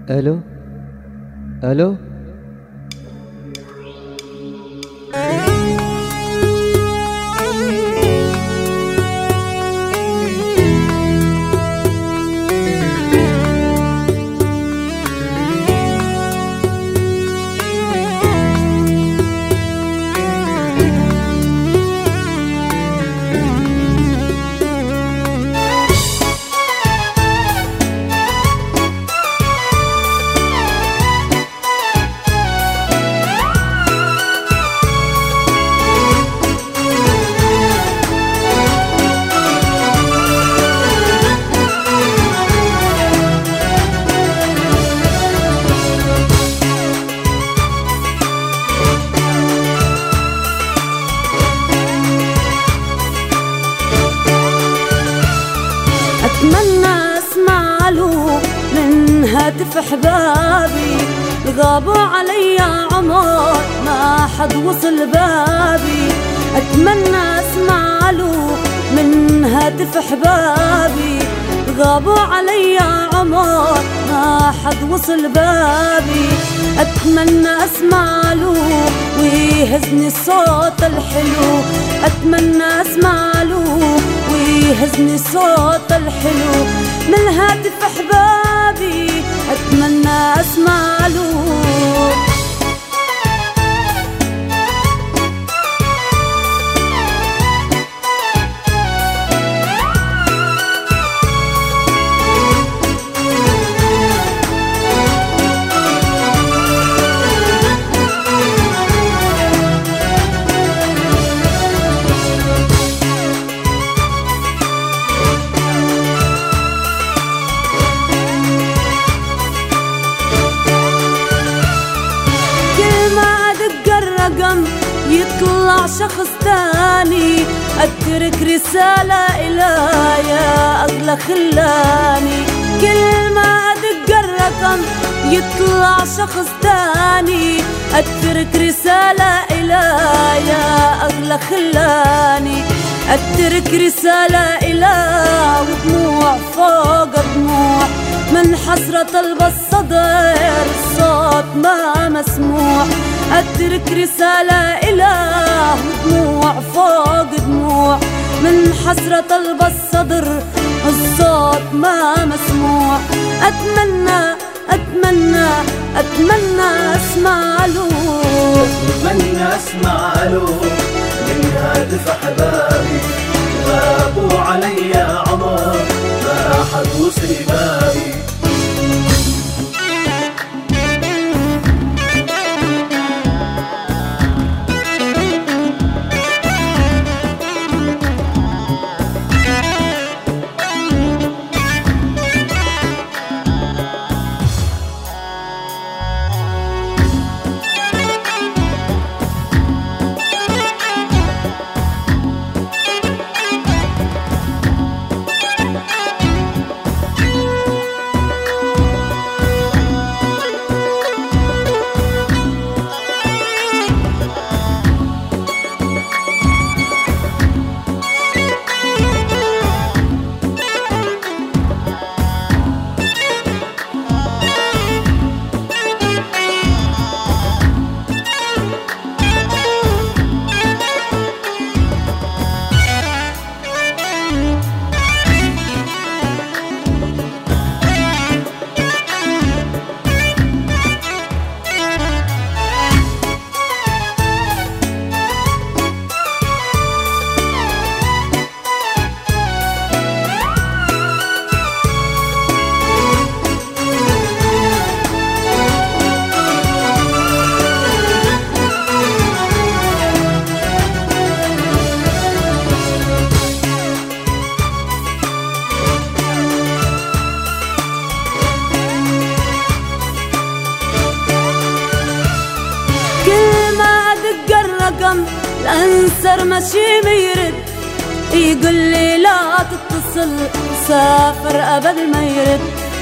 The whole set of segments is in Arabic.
الو الو. أتمنى أسمع له من هاتف أحبابي، غابوا علي عمر ما حد وصل بابي. أتمنى أسمع له من هاتف أحبابي، غابوا علي عمر ما حد وصل بابي. أتمنى أسمع له ويهزني الصوت الحلو، أتمنى أسمع له ويهزني الصوت الحلو من هاتف أحبابي. أتمنى أسمع له. يطلع شخص تاني، أترك رسالة إلى يا أغلى خلاني. كل ما أدق الرقم يطلع شخص تاني، أترك رسالة إلى يا أغلى خلاني. أترك رسالة إلى ودموع فوق دموع، من حسرة طلب الصدر الصوت ما مسموع. أترك رسالة إلى دموع فوق دموع، من حسرة طلب الصدر الصوت ما مسموع. أتمنى أتمنى أتمنى أسمع له، أتمنى أسمع له من هاتف أحبابي، غابوا علي عمر ما حد وصل بابي. الأنسر ماشي ميرد، يقول لي لا تتصل سافر أبد ما يرد.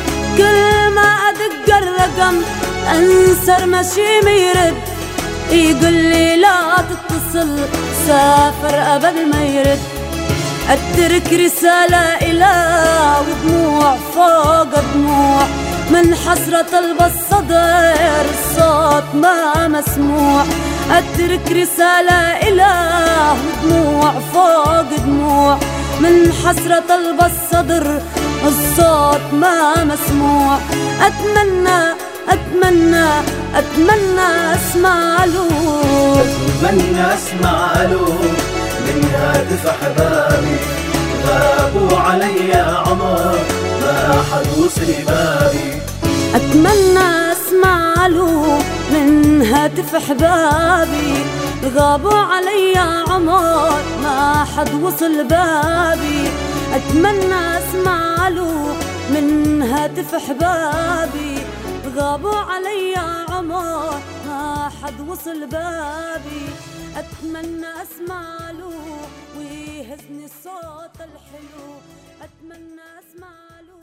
كل ما أدق الرقم الأنسر ماشي ميرد، يقول لي لا تتصل سافر أبد ما يرد. أترك رسالة إلى ودموع فوق دموع، من حسرة الصدر الصوت ما مسموع. اترك رسالة إله دموع فوق دموع، من حسرة الصدر الصوت ما مسموع. أتمنى أتمنى أتمنى أسمع له، أتمنى أسمع له من هاتف أحبابي. غابوا علي عمر ما أحد وصل بابي. أتمنى أسمع له من هاتف أحبابي. غابوا علي عمر ما حد وصل بابي. أتمنى أسمع له من هاتف أحبابي. غابوا علي عمر ما حد وصل بابي. أتمنى أسمع له ويهزني الصوت الحلو. أتمنى أسمع له.